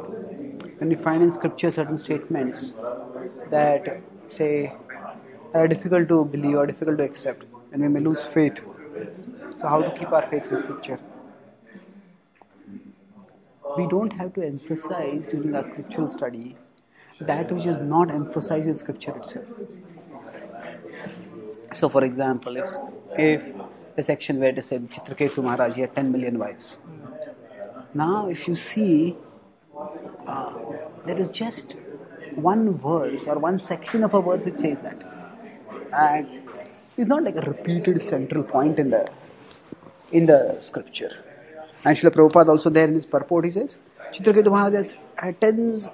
when we find in scripture certain statements that say are difficult to believe or difficult to accept, and we may lose faith. So how to keep our faith in scripture? We don't have to emphasize during our scriptural study that which is not emphasized in scripture itself. So for example, if the section where it is said Chitraketu Maharaj, he had 10 million wives. Now if you see, there is just one verse or one section of a verse which says that. And it's not like a repeated central point in the scripture. And Srila Prabhupada also there in his purport, he says, Chitraketu Maharaj had tens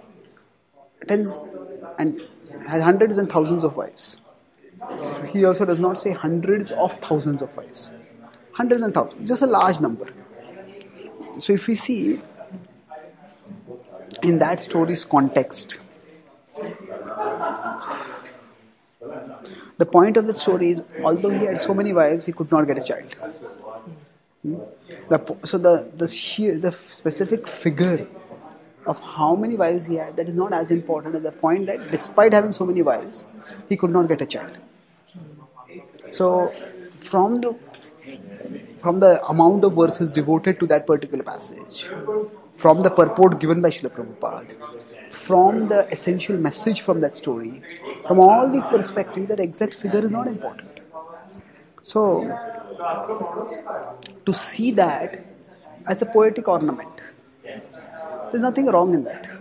and has hundreds and thousands of wives. He also does not say hundreds of thousands of wives. Hundreds and thousands, just a large number. So if we see in that story's context, the point of the story is, although he had so many wives, he could not get a child. So the specific figure of how many wives he had, that is not as important as the point that despite having so many wives, he could not get a child. So from the amount of verses devoted to that particular passage, from the purport given by Srila Prabhupada, from the essential message from that story, from all these perspectives, that exact figure is not important. So to see that as a poetic ornament, there's nothing wrong in that.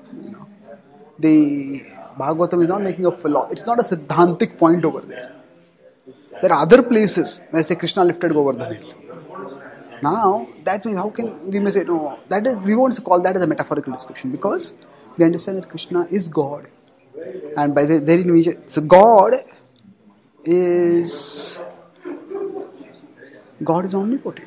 The Bhagavatam is not making a philosophy. It's not a Siddhantic point over there. There are other places where say Krishna lifted Govardhan hill. Now, that means how can we may say no? That is, we won't call that as a metaphorical description because we understand that Krishna is God, and by the very nature, so God is omnipotent.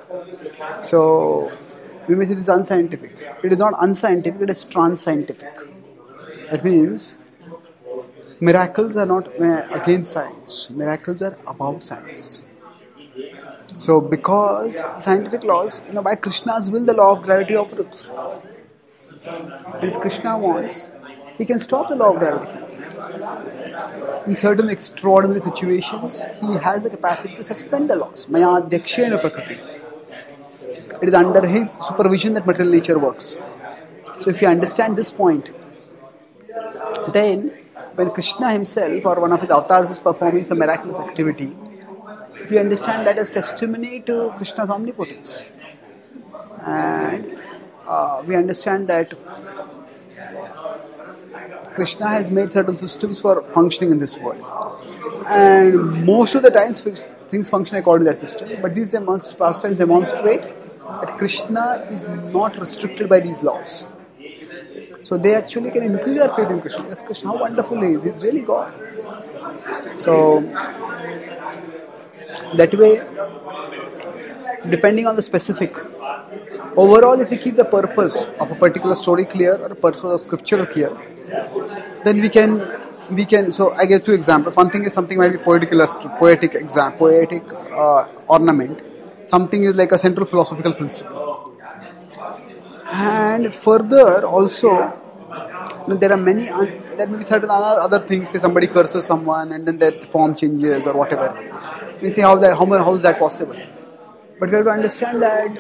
So we may say this is unscientific. It is not unscientific; it is trans-scientific. That means miracles are not against science. Miracles are above science. So because scientific laws, by Krishna's will, the law of gravity operates. If Krishna wants, he can stop the law of gravity. In certain extraordinary situations, he has the capacity to suspend the laws. Maya Adhyakshena Prakriti. It is under his supervision that material nature works. So if you understand this point, then when Krishna himself or one of his avatars is performing some miraculous activity, we understand that as testimony to Krishna's omnipotence. And we understand that Krishna has made certain systems for functioning in this world. And most of the times things function according to that system. But these pastimes demonstrate that Krishna is not restricted by these laws. So they actually can increase our faith in Krishna. Yes, Krishna, how wonderful he is. He's really God. So that way, depending on the specific, overall if we keep the purpose of a particular story clear or a purpose of scripture clear, then we can. So I give two examples. One thing is something might be poetic ornament. Something is like a central philosophical principle. And further also, there are many. There may be certain other things. Say somebody curses someone and then their form changes or whatever. We see how is that possible? But we have to understand that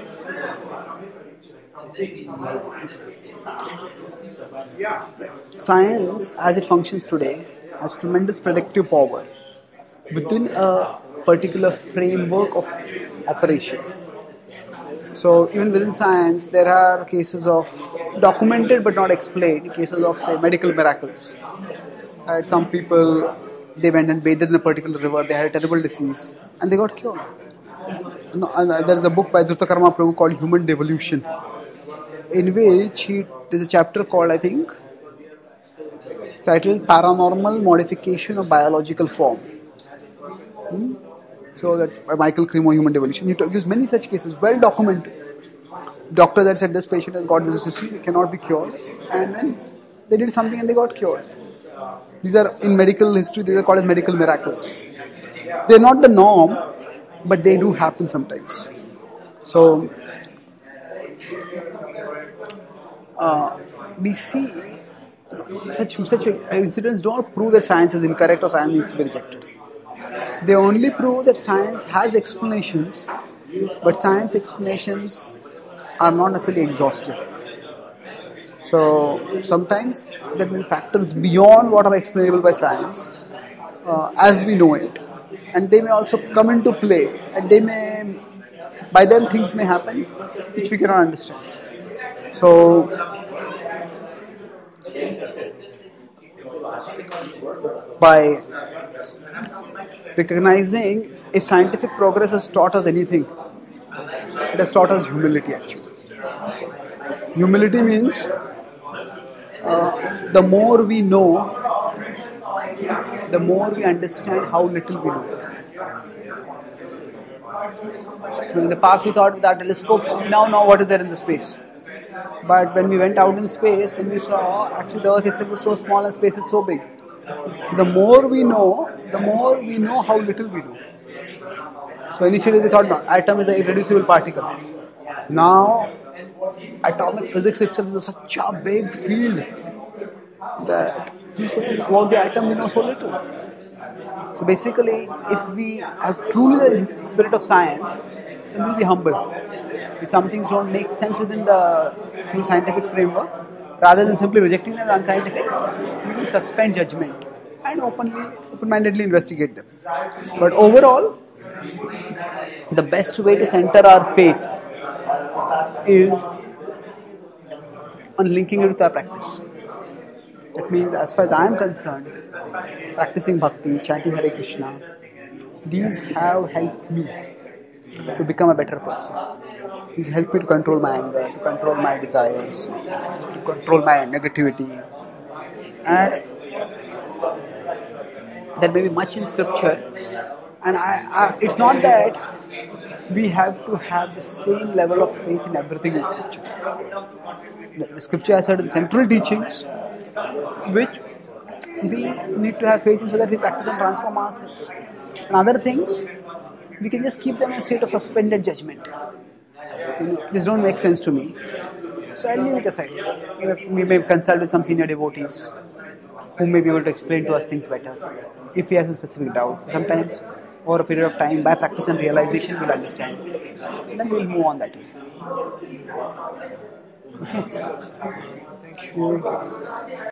science, as it functions today, has tremendous predictive power within a particular framework of operation. So even within science, there are cases of documented but not explained cases of, say, medical miracles. Some people, they went and bathed in a particular river, they had a terrible disease, and they got cured. There is a book by Dhrutakarma Prabhu called Human Devolution, in which there's a chapter called, I think, titled Paranormal Modification of Biological Form. So that's by Michael Cremo, Human Devolution. He gives many such cases, well documented. Doctor that said this patient has got this disease, it cannot be cured, and then they did something and they got cured. These are, in medical history, these are called as medical miracles. They are not the norm, but they do happen sometimes. So uh, we see such incidents don't prove that science is incorrect or science needs to be rejected. They only prove that science has explanations, but science explanations are not necessarily exhaustive. So sometimes there may be factors beyond what are explainable by science as we know it, and they may also come into play, and they may, by them things may happen which we cannot understand. So by recognizing if scientific progress has taught us anything, it has taught us humility actually. Humility means the more we know, the more we understand how little we know. So in the past we thought with our telescope, we now know what is there in the space. But when we went out in space, then we saw actually the Earth itself is so small and space is so big. So the more we know how little we know. So initially they thought, no, atom is an irreducible particle. Now atomic physics itself is such a big field that we say about the atom we know so little. So basically, if we have truly the spirit of science, then we'll be humble. If some things don't make sense within the through scientific framework, rather than simply rejecting them as unscientific, we will suspend judgment and open-mindedly investigate them. But overall, the best way to center our faith is on linking it with our practice. That means, as far as I am concerned, practicing bhakti, chanting Hare Krishna, these have helped me to become a better person. These help me to control my anger, to control my desires, to control my negativity. And there may be much in scripture, and it's not that we have to have the same level of faith in everything in scripture. The scripture has certain central teachings which we need to have faith in so that we practice and transform ourselves. And other things, we can just keep them in a state of suspended judgment. This don't make sense to me, so I'll leave it aside. We may consult with some senior devotees who may be able to explain to us things better if he has a specific doubt. Sometimes, over a period of time, by practice and realization, we'll understand. And then we'll move on that way. Okay. Thank you.